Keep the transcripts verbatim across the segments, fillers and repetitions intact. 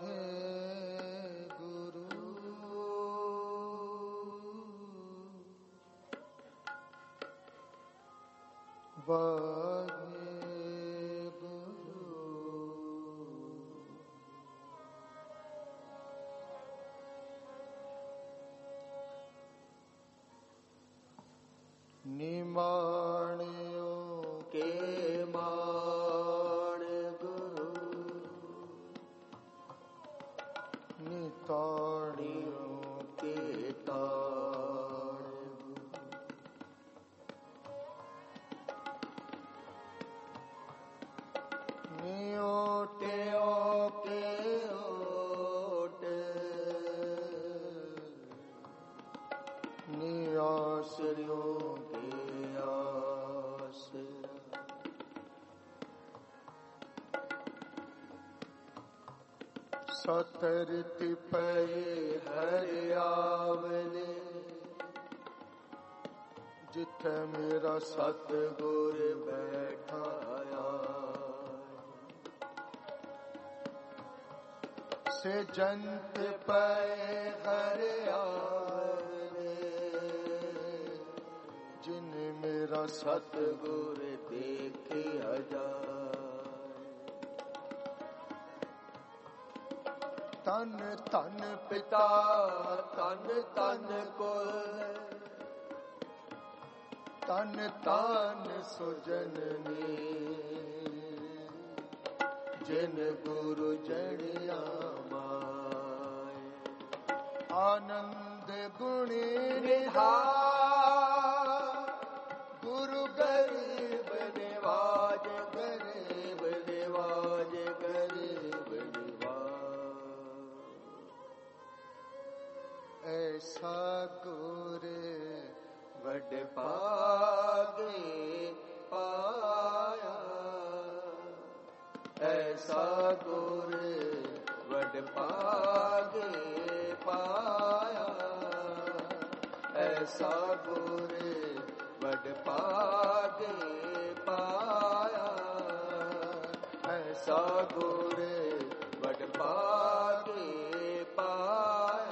निमाणियों के मान गुरु, निताणियों के ताण गुरु, नियोटियों के ओट, नियासरियों सतरति पए हरियावले, जिथे मेरा सतगुर बैठाया, से जंत पए हरियावले, जिन मेरा सतगुर देखिया जाए। तन तन पिता तन तन कुल, तन तन सुजननी, जिन गुरु जड़िया माए। आनंद गुणी निहार, गुरु गरीब निवाज, गरीब निवाज, गरीब ऐसा गुर वड पागे पाया, ऐसा गुर वड पागे पाया, ऐसा गुर वड पागे पाया, ऐसा गुर वड पागे पाया।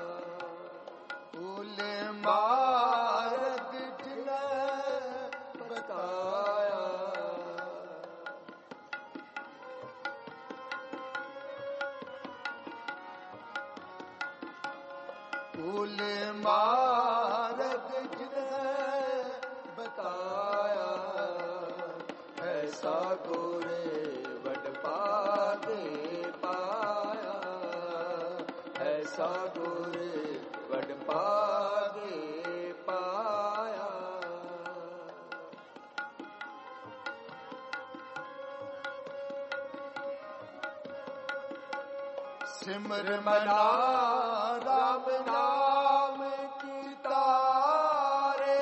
मार्ग जिने बताया, फूल मार्ग जिने बताया, ऐसा गुरे वड पागे पाया, ऐसा गुरे वड पागे पाया। सिमर मना राम नाम की तारे,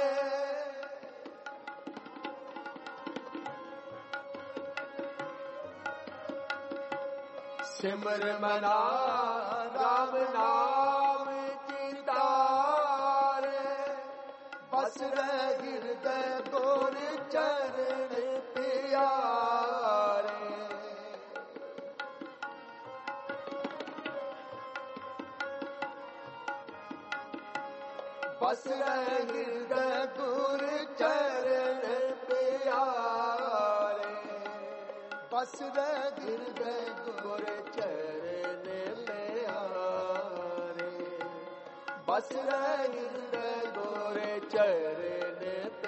सिमर मना राम नाम की तारे, बस रह हृदय गोर चरण प्यारे। बस रह हृदय गोर चरण प्यारे, बस रह हृदय गोर चरण प्यारे, बस रह हृदय गोर चरण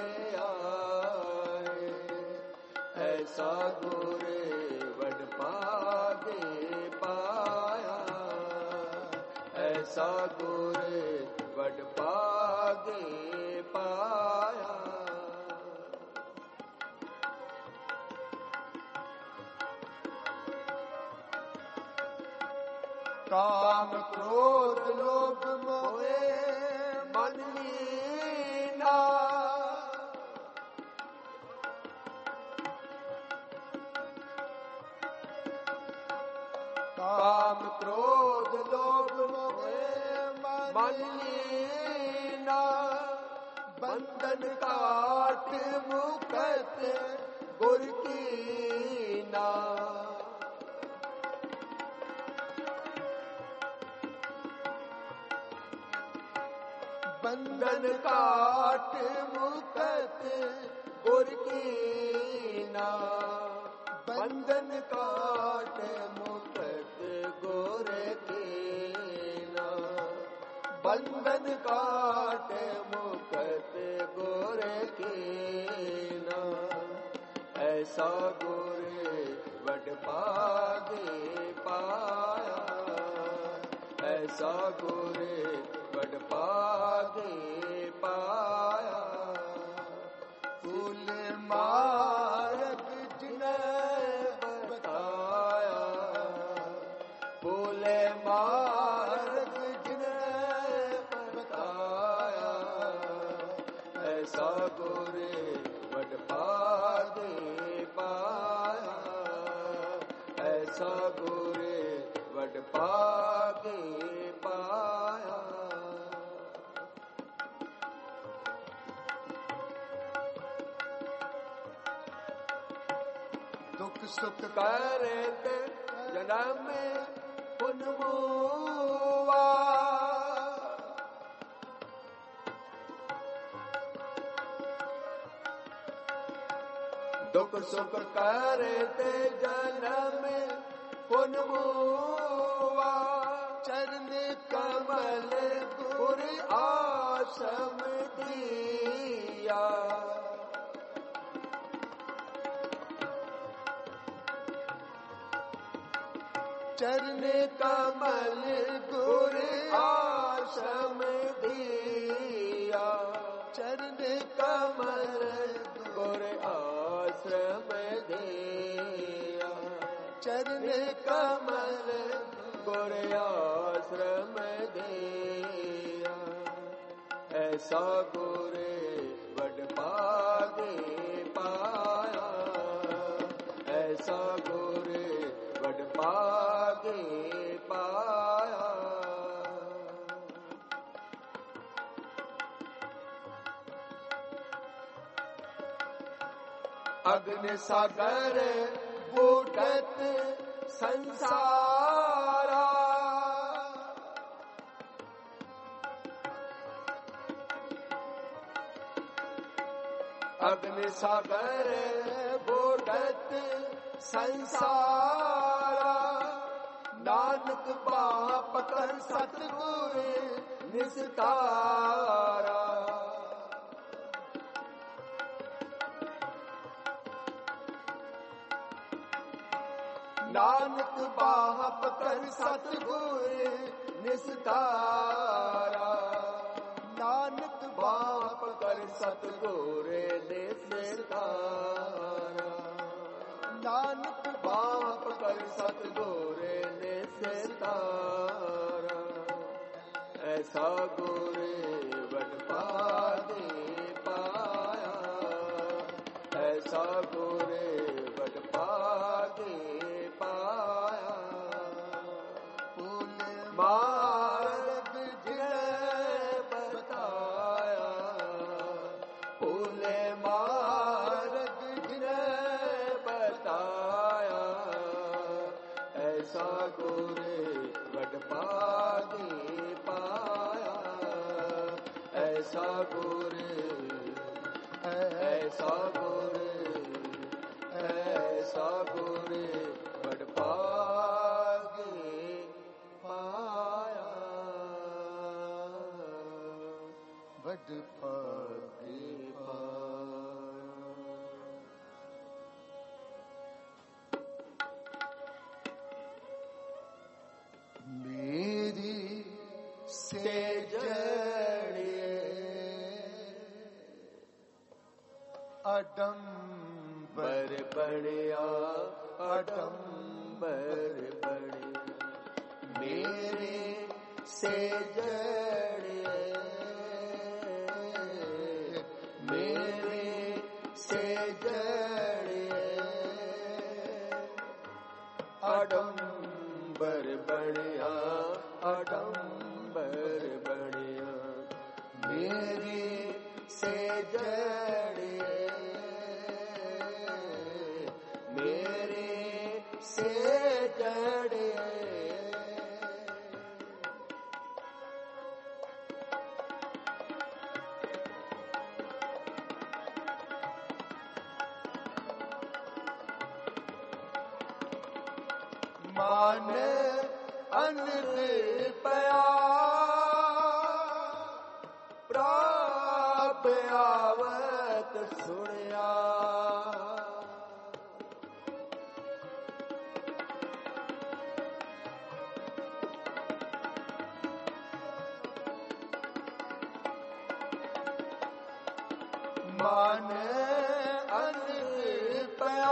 प्यारे। ऐसा गुर वड पागे पाया, ऐसा गुर वड पागे पाया। काम क्रोध लोभ मोहे मन लीना, काम क्रोध लोभ मोहे मन लीना, बंधन काट मुकत गुर कीना। बंधन काट मुकत गुर कीना, बंधन काट मुकत गुर कीना, बंधन काट मुकत गुर कीना। ऐसा गुर वड भागे पाया, ऐसा गुर वड भागे पाया। फूल मार्ग जिने बताया, फूल मार्ग जिने बताया। ऐसा गुर वड भागे पाया, ऐसा गुर वड भागे पाया। दुख सुख करत जन्म पुन मुआ, दुख सुख करत जन्म पुन मुआ। चरण कमल गुर आश्रम दिया, चरण कमल गुर आश्रम दिया, चरण कमल गुर आश्रम दिया, चरण कमल गुर आश्रम दिया। ऐसा गुर वड भागे पाया, ऐसा गुर वड भागे पाया। अग्नि सागर बूढ़त संसारा, अग्नि सागर बूढ़त संसारा। नानक बाप कर सतगुर निस्तारा, नानक बाप कर सतगुर निस्तारा, नानक बाप कर सतगुर निस्तारा, नानक बाप कर सतगुर निस्तारा। ऐसा गुर वड भागे पाया, ऐसा गुर वड भागे पाया। फूल मार्ग जिने बताया, फूल मार्ग जिने बताया। ऐसा गुर वड भागे पाया, ऐसा गुर, ऐसा गुर, ऐसा गुर वड भागे पाया, वड भागे पाया। मेरी से जड़े अडंबर बढ़िया, अडंबर बढ़िया। मेरे से जड़े, मेरे से जड़े अडंबर बढ़िया, अडंबर बढ़िया। मेरे से जड़े, मेरे से जड़े मान अनृत पया प्राप आवत सुनिया मान अनृत पया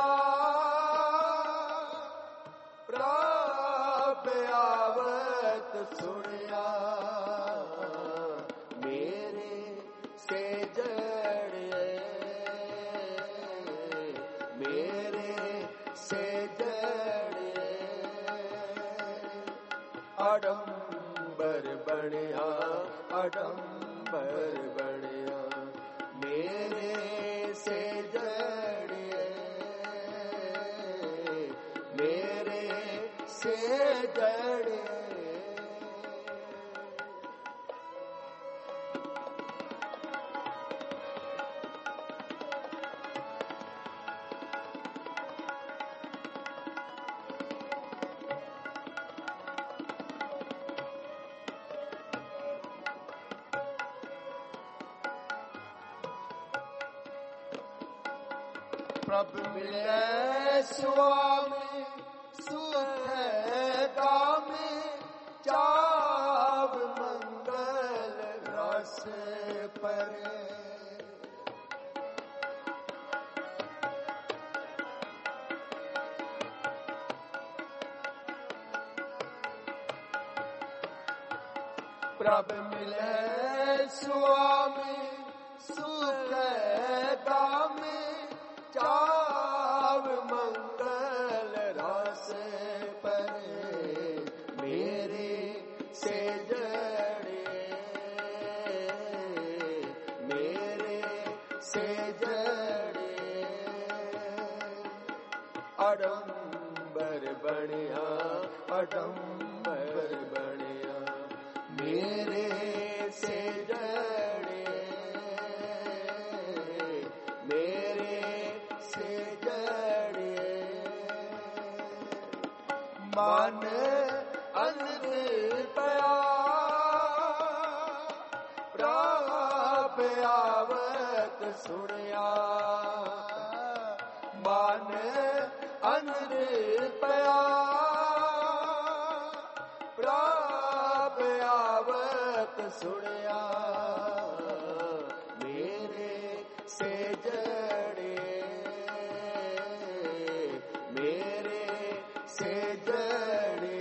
प्राप आवत सुनिया मेरे से जड़े मेरे से जड़े अडंबर बनिया अडंबर बनिया मेरे से जड़े मेरे से जड़े प्रभु मिले स्वामी सुख गामी चाव मंगल रस परे प्रभु मिले स्वामी सुख गामी चाव मंगल रस परे मेरे से जड़े मेरे से जड़े अडंबर बनिया अडंबर बनिया मेरे से जड़े मेरे से जड़े मान अनृत पया प्राप आवत सुनिया मान अनृत पया प्राप आवत सुनिया मेरे से जड़े मेरे से जड़े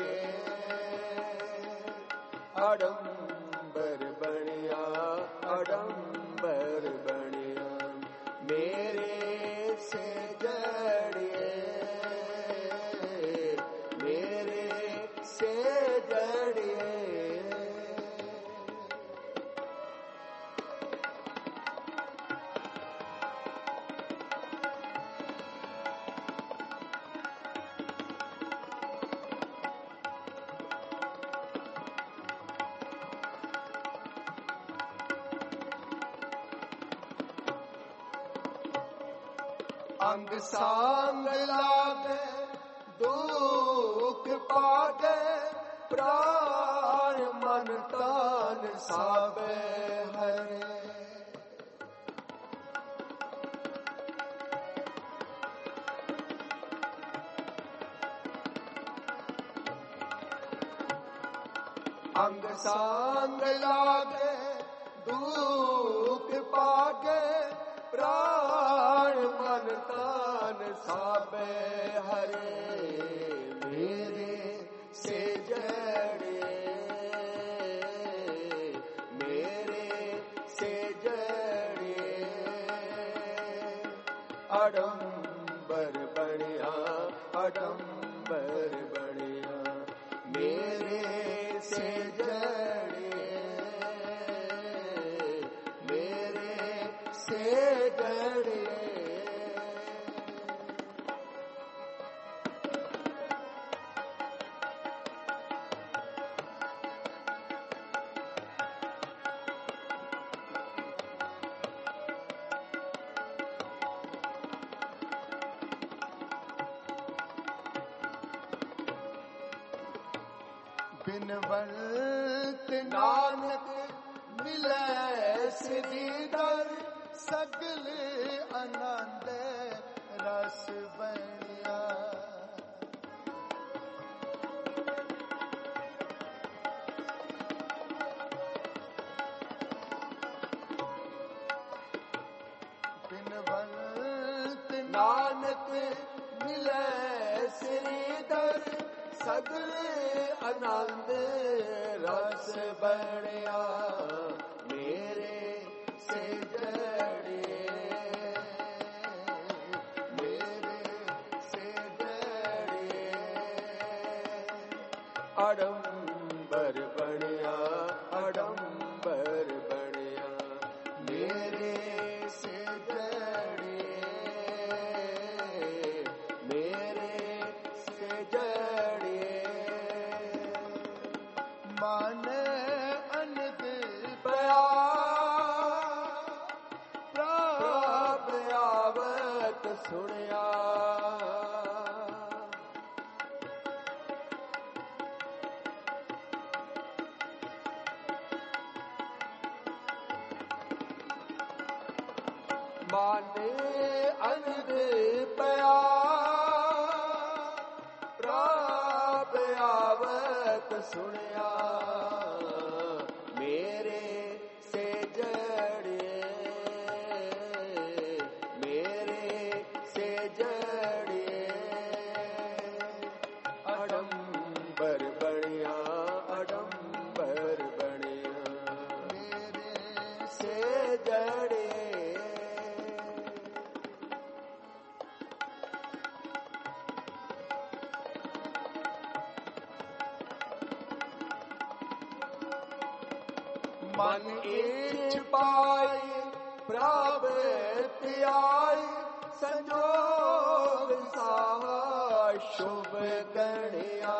अडंबर बनिया अडंबर बनिया मेरे से जड़े मेरे से जड़े अंग सांग लागे दुख पागे प्राण मन तान सावे हरे अंग सांग लागे दुख पागे प्राण मन तान साबे हरे मेरे से जड़े मेरे से जड़े अडंबर बनिया अडंबर बनिया मेरे से जड़े मेरे से जड़े बिनवंत नानक मिले श्रीधर सगल आनंद रस बनिया। बिनवंत नानक मिले श्रीधर सगल आनंद रस बनिया। मेरे से जड़े मेरे से जड़े अडंबर बनिया अडंबर बनिया। मेरे से जड़े मेरे से जड़े मन अनद पया प्राप आवत सुनिया। माने अनद पया प्राप आवत सुनिया। मेरे से जड़े मेरे से जड़े अडंबर बनिया अडंबर बनिया। मेरे से जड़े मन इच पाई प्राप्ति आई संजोग साहा शुभ गणिया।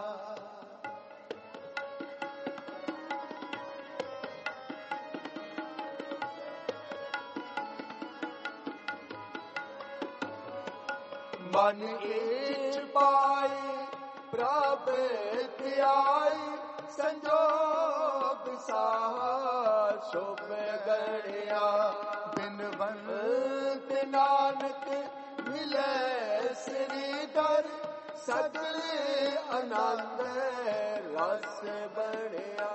मन इच पाई प्राप्ति आई संजोग साहा शुभ गणिया। बिनवंत नानक मिले श्रीधर सगल आनंद रस बनिया।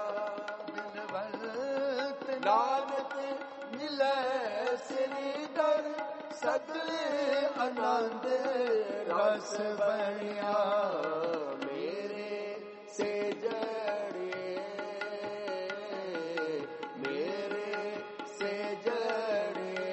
बिनवंत नानक मिले श्रीधर सगल आनंद रस बनिया। मेरे से जड़े मेरे से जड़े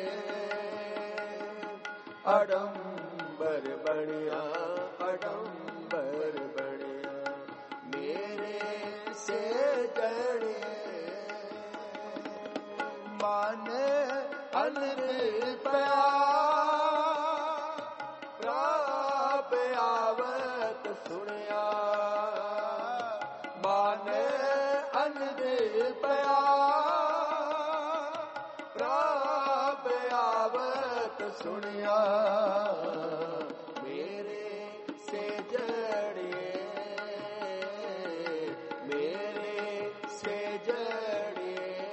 अडंबर बनिया अडंबर बनिया। मेरे से जड़े माने अनर पया प्राप आवत सुनिया। माने अनर पया प्राप आवत सुनिया। मेरे से जड़े मेरे से जड़े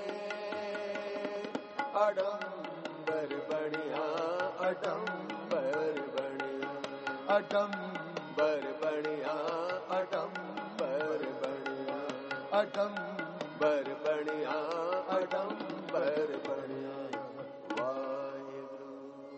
अडंबर बनिया अडंबर बनिया अडंबर बनिया अडंबर बनिया अडंबर बनिया अडंबर बनिया। वाहेगुरु।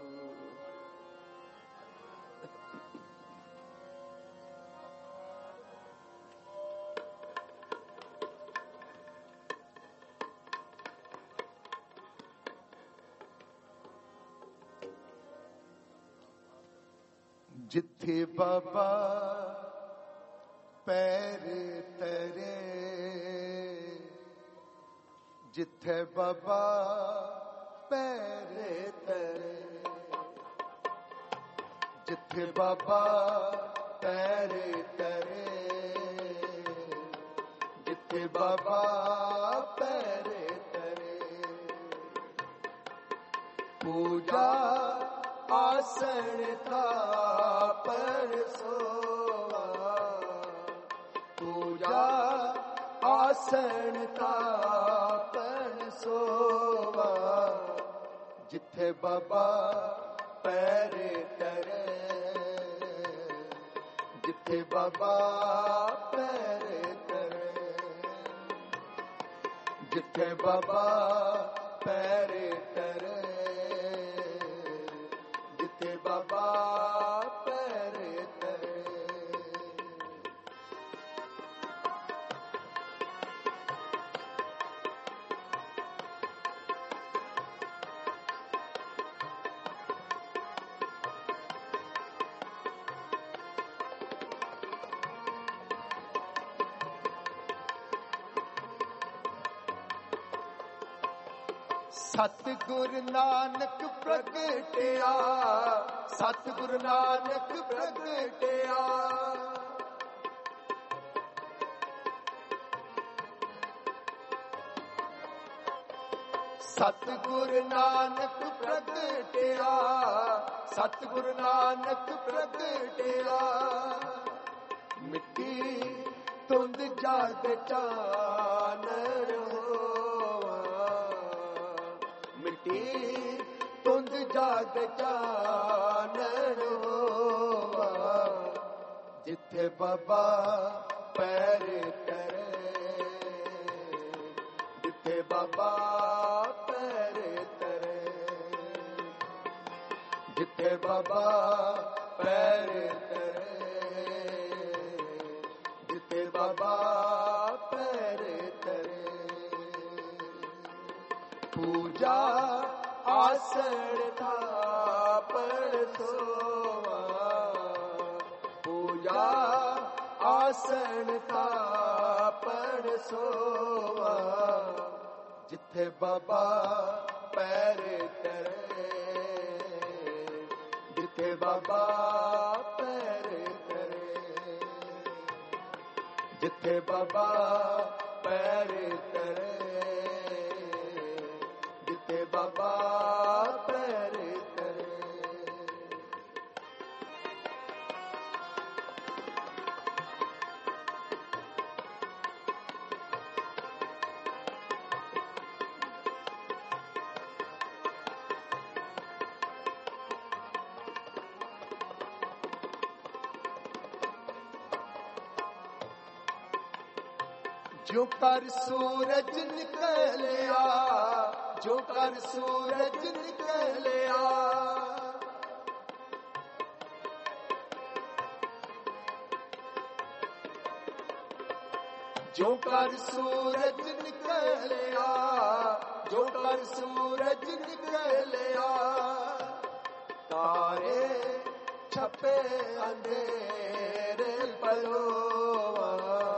जिथे बाबा पैर तरे जिथे बाबा पैर तरे जिथे बाबा पैर तरे जिथे बाबा पैर तरे पूजा आसन था पर सोवा पूजा ਆਸਣ ਤਾਪਣ ਸੋਵਾ ਜਿੱਥੇ ਬਾਬਾ ਪੈਰੇ ਤਰੇ ਜਿੱਥੇ ਬਾਬਾ ਪੈਰੇ ਤਰੇ ਜਿੱਥੇ ਬਾਬਾ ਪੈਰੇ ਤਰੇ ਜਿੱਥੇ ਬਾਬਾ ਪੈਰੇ ਤਰੇ ਸਤਿਗੁਰ ਨਾਨਕ ਪ੍ਰਗਟਿਆ ਸਤਿਗੁਰ ਨਾਨਕ ਪ੍ਰਗਟਿਆ ਸਤਿਗੁਰ ਨਾਨਕ ਪ੍ਰਗਟਿਆ ਸਤਿਗੁਰ ਨਾਨਕ ਪ੍ਰਗਟਿਆ ਮਿੱਟੀ ਧੁੰਦ ਜਗ ਚਾਨਣ ਮਿੱਟੀ ਧੁੰਦ ਜਗ ਚਾਨਣ ਹੋਵਾ ਜਿੱਥੇ ਬਾਬਾ ਪੈਰੇ ਤਰੇ ਜਿੱਥੇ ਬਾਬਾ ਪੈਰੇ ਤਰੇ ਜਿੱਥੇ ਬਾਬਾ ਪੈਰੇ ਤਰੇ ਜਿੱਥੇ ਬਾਬਾ ਪੈਰੇ ਤਰੇ ਪੂਜਾ ਆਸਣ ਤਾਪਣ ਸੋਵਾ ਪੂਜਾ ਆਸਣ ਤਾਪਣ ਸੋਵਾ ਜਿੱਥੇ ਬਾਬਾ ਪੈਰੇ ਤਰੇ ਜਿੱਥੇ ਬਾਬਾ ਪੈਰੇ ਤਰੇ ਜਿੱਥੇ ਬਾਬਾ ਪੈਰੇ ਤਰੇ ਜਿੱਥੇ ਬਾਬਾ ਪੈਰੇ ਤਰੇ ਜੋ ਕਰ ਸੂਰਜ ਨਿਕਲਿਆ ਜੋ ਕਰ ਸੂਰਜ ਨਿਕਲਿਆ ਜੋ ਕਰ ਸੂਰਜ ਨਿਕਲਿਆ ਜੋ ਕਰ ਸੂਰਜ ਨਿਕਲਿਆ ਤਾਰੇ ਛਪੇ ਅੰਧੇਰੇ ਪਲੋਵਾ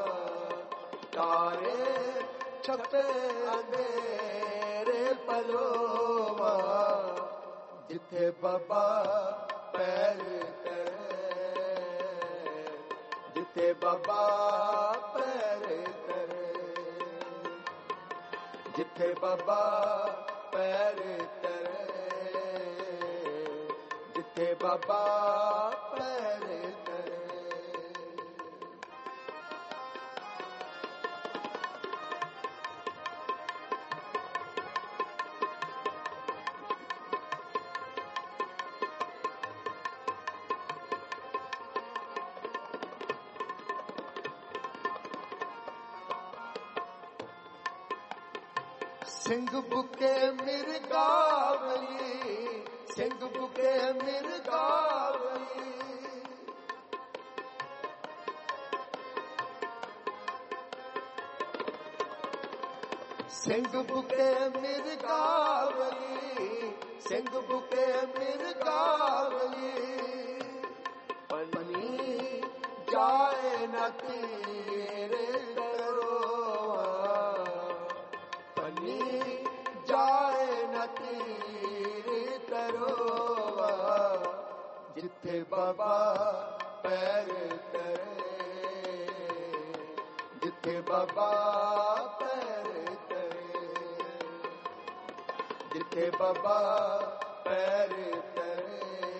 ਤਾਰੇ ਛਪੇ ਅੰਧੇਰੇ ਪਲੋਵਾ ਜਿੱਥੇ ਬਾਬਾ ਪੈਰੇ ਤਰੇ ਜਿੱਥੇ ਬਾਬਾ ਪੈਰੇ ਤਰੇ ਜਿੱਥੇ ਬਾਬਾ ਪੈਰੇ ਤਰੇ ਜਿੱਥੇ ਬਾਬਾ ਪੈਰੇ ਤਰੇ ਸਿੰਘ ਬੁਕੇ ਮਿਰਗਾਵਲੀ ਸਿੰਘ ਬੁਕੇ ਮਿਰਗਾਵਲੀ ਸਿੰਘ ਬੁਕੇ ਮਿਰਗਾਵਲੀ ਸਿੰਘ ਬੁਕੇ ਮਿਰਗਾਵਲੀ ਪੰਨੀ ਜਾਏ ਨਾ ਤੇਰੇ ਜਾਏ ਨਾ ਤੀਰ ਕਰੋਵਾ ਜਿੱਥੇ ਬਾਬਾ ਪੈਰੇ ਤਰੇ ਜਿੱਥੇ ਬਾਬਾ ਪੈਰੇ ਤਰੇ ਜਿੱਥੇ ਬਾਬਾ ਪੈਰੇ ਤਰੇ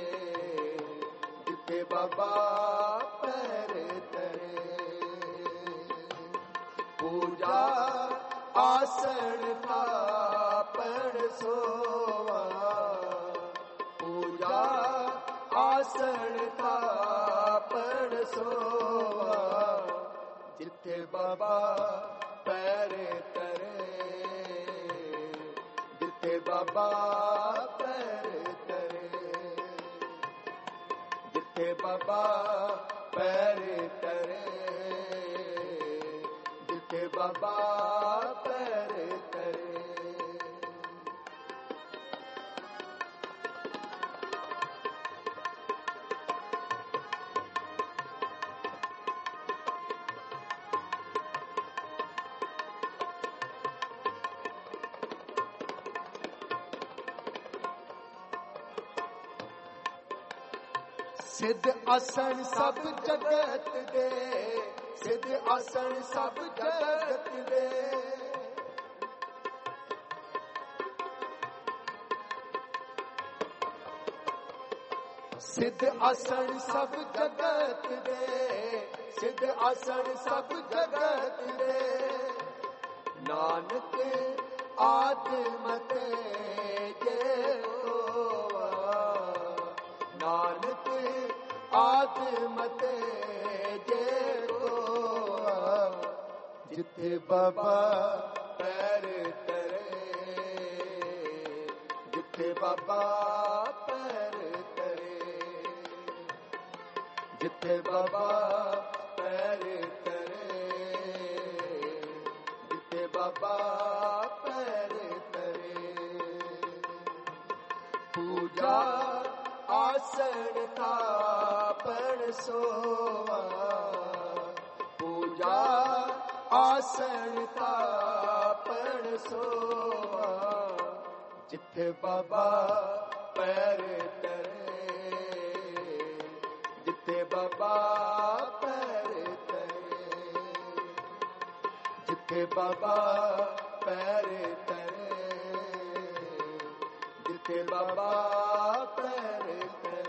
ਜਿੱਥੇ ਬਾਬਾ ਪੈਰੇ ਤਰੇ पूजा आसन थापण सोवा, पूजा आसन थापण सोवा, जिथे बाबा पैर तरे, जिथे बाबा पैर तरे, जिथे बाबा पैर तरे, जिथे बाबा पैर तरे। सिद्ध आसन सब जगत दे, सिद्ध आसन सब जगत दे, सिद्ध आसन सब जगत दे, सिद्ध आसन सब जगत दे, नानक आत्मत जे होवा, नानक आत्मत जे होवा, जिथे बाबा पैर तरे, जिथे बाबा पैर तरे, जिथे बाबा पैर तरे, जिथे बाबा पैर तरे। पूजा आसन थापण सोवा, पूजा आसन थापण सोवा, जिथे बाबा पैर तरे, जिथे बाबा पैर तरे, जिथे बाबा पैर तरे, जिथे बाबा पैर तरे।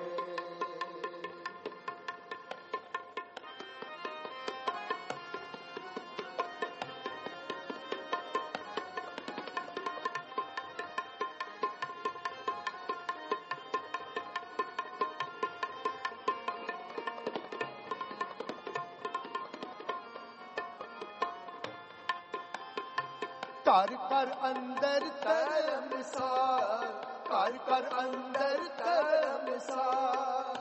घर घर अंदर धर्मसार, घर घर अंदर धर्मसार,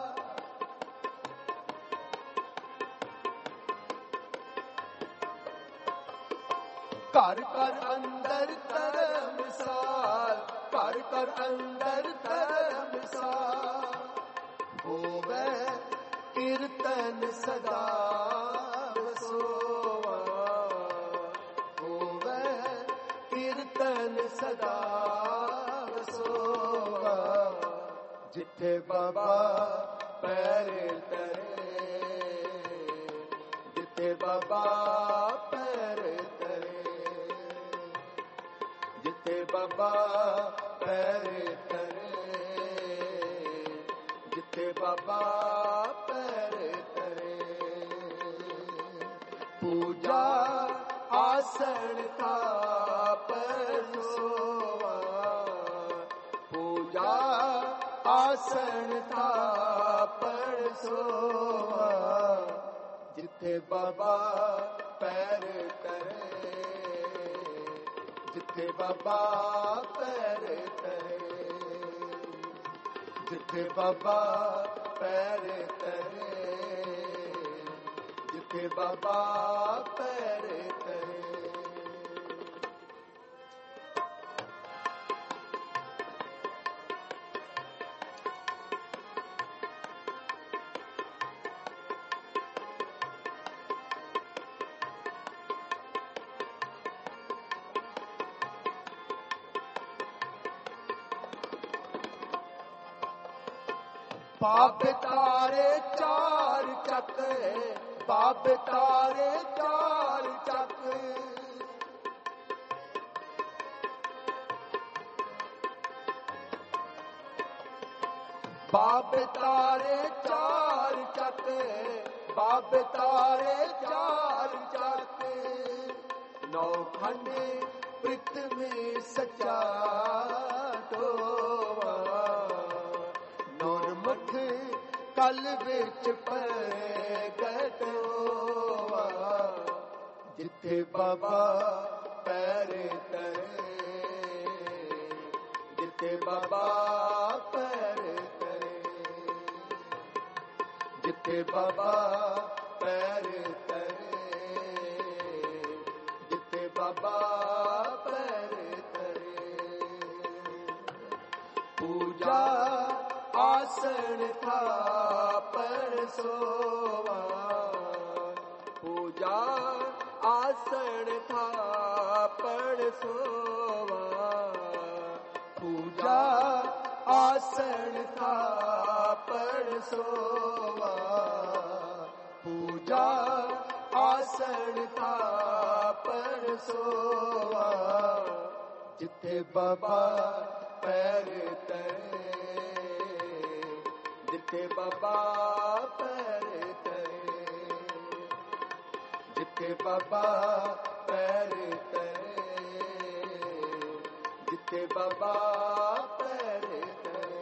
घर घर अंदर धर्मसार, घर घर अंदर धर्मसार, होवे कीर्तन सदा वसोवा, होवे कीर्तन सदा वसोवा, जिथे बाबा पैर तरे, जिथे बाबा पैर तरे, जिथे बाबा पैर तरे, जिथे बाबा पैर तरे। पूजा आसन थापण सोवा, पूजा आसन थापण सोवा, जिथे बाबा पैर तरे, जिथे बाबा पैर तरे, जिथे बाबा पैर तरे, जिथे बाबा पैर तरे। बाबे तारे चार चक, बाबे तारे चार चक, बाबे तारे चार चक, बाबे तारे चार चक, नौ खंड पृथ्वी सच्चा टोवा नौरमठ कल विच प्रगट होवा जिथे बाबा पैर तरे जिथे बाबा पैर तरे जिथे बाबा पैर तरे जिथे बाबा पैर तरे पूजा आसन था पर सोवा पूजा आसन था पर सोवा पूजा आसन था पर सोवा पूजा आसन था पर सोवा जिथे बाबा पैर तरे जिथे बाबा पैर तरे जिथे बाबा पैर तरे जिथे बाबा पैर तरे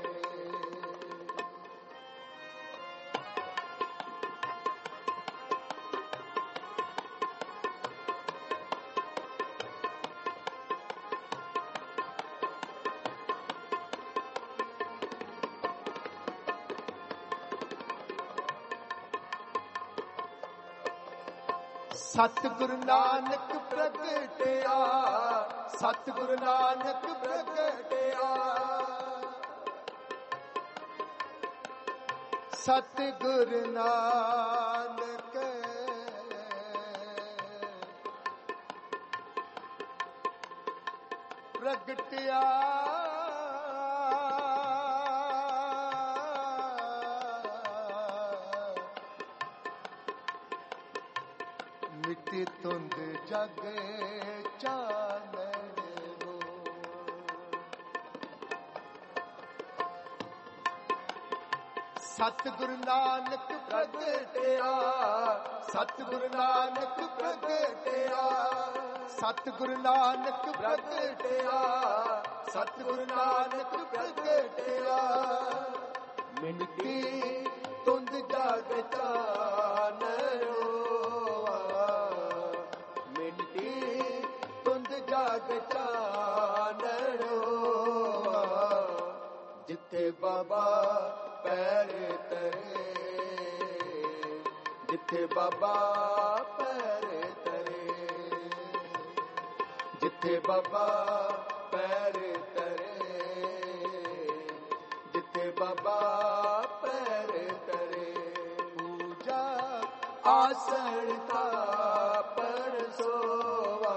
सतगुरु नानक प्रगटिया सतगुरु नानक प्रगटिया सतगुरु नानक प्रगटिया मिट्टी तुंद जग चानन हो सतगुरु नानक प्रगटिया सतगुरु नानक प्रगटिया सतगुरु नानक प्रगटिया सतगुरु नानक प्रगटिया मिट्टी तुंद जग चानन जग चानन जिथे बाबा पैर तरे जिथे बाबा पैर तरे जिथे बाबा पैर तरे जिथे बाबा पैर तरे पूजा आसन था पर सोवा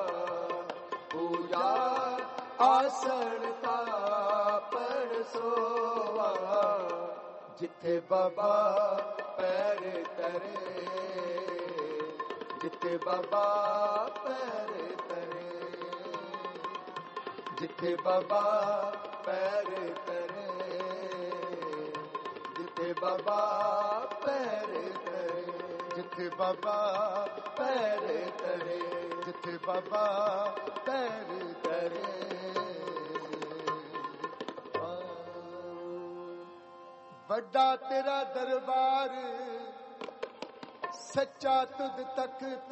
पूजा आसन था पर सोवा जिथे बाबा पैर तरे जिथे बाबा पैर तरे जिथे बाबा पैर तरे जिथे बाबा पैर तरे जिथे बाबा पैर तरे जिथे बाबा पैर तरे बड़ा तेरा दरबार सच्चा तुद तख्त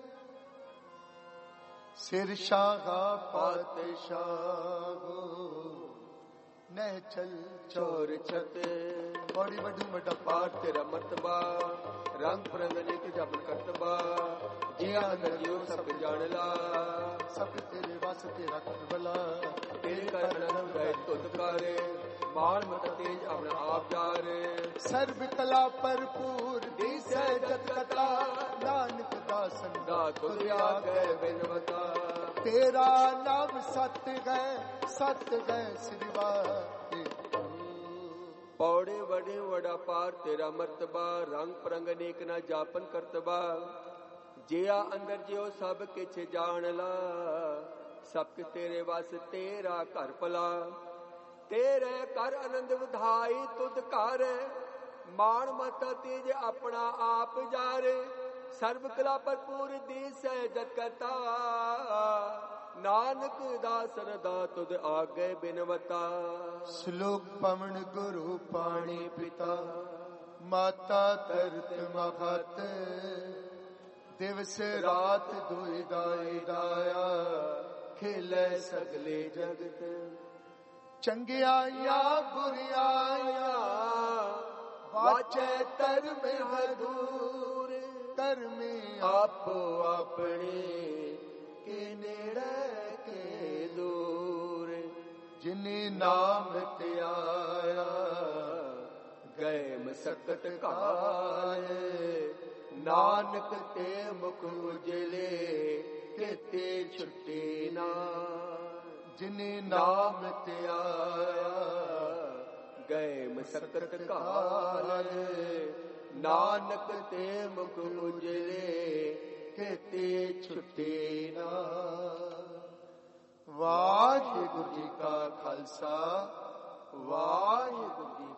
सिर शाहा पातशाह नह चल चोर छत बड़ी बड़ी बड़ा पाठ तेरा मरतबा रंग परंग अनेक जप करतबा जिया नजियो सब जान ला सब तेरे वास तेरा करबला तेरे कर नम गए तुद कारे मान मत तेज अपना आप जारे सर्व कला भरपूर दिसे जत कथा नानक दासन दा तुझ आगे बिनवता तेरा नाम सत है सत है सिवा पौड़े वड़े वड़ा पार तेरा मर्तबा रंग परंग अनेक ना जापन करतबा जिया अंदर जियो सब किछ जान ला सब कि तेरे वास तेरा घर भला तेरे कर आनंद विधाई तुद कर मान मत तेज अपना आप जारे ਸਰਬ ਕਲਾ ਭਰਪੂਰ ਦੀਸੈ ਜਤ ਕਰਤਾ ਨਾਨਕ ਦਾਸ ਰਦਾ ਤੁਧ ਆਗੇ ਬਿਨਵਤਾ। ਸ਼ਲੋਕ ਪਵਨ ਗੁਰੂ ਪਾਣੀ ਪਿਤਾ ਮਾਤਾ ਤਰਤ ਮਖਤ ਦਿਵਸ ਰਾਤ ਦੁਇ ਦਾਈ ਦਾਇਆ ਖੇਲੇ ਸਗਲੇ ਜਗਤ। ਚੰਗਿਆਈਆਂ ਬੁਰਿਆਈਆਂ ਵਾਚੈ ਧਰਮ ਹਦੂਰ ਧਰਮੇ ਆਪੋ ਆਪਣੇ ਕੇ ਨੇੜੇ ਕੇ ਦੂਰ। ਜਿਨੇ ਨਾਮ ਧਿਆਇਆ ਗਏ ਮਸਕਤ ਕਾਏ ਨਾਨਕ ਤੇ ਮੁਖ ਉਜਲੇ ਕਿਤੇ ਛੁੱਟੀ ਨਾ। ਜਿਨੇ ਨਾਮ ਧਿਆਇਆ ਗਏ ਮਸਕਤ ਕਾਏ ਨਾਨਕ ਤੇ ਮੁਖ ਉਜਲੇ ਕਿਤੇ ਛੁੱਟੀ ਨਾ। ਵਾਹਿਗੁਰੂ ਜੀ ਕਾ ਖਾਲਸਾ ਵਾਹਿਗੁਰੂ ਜੀ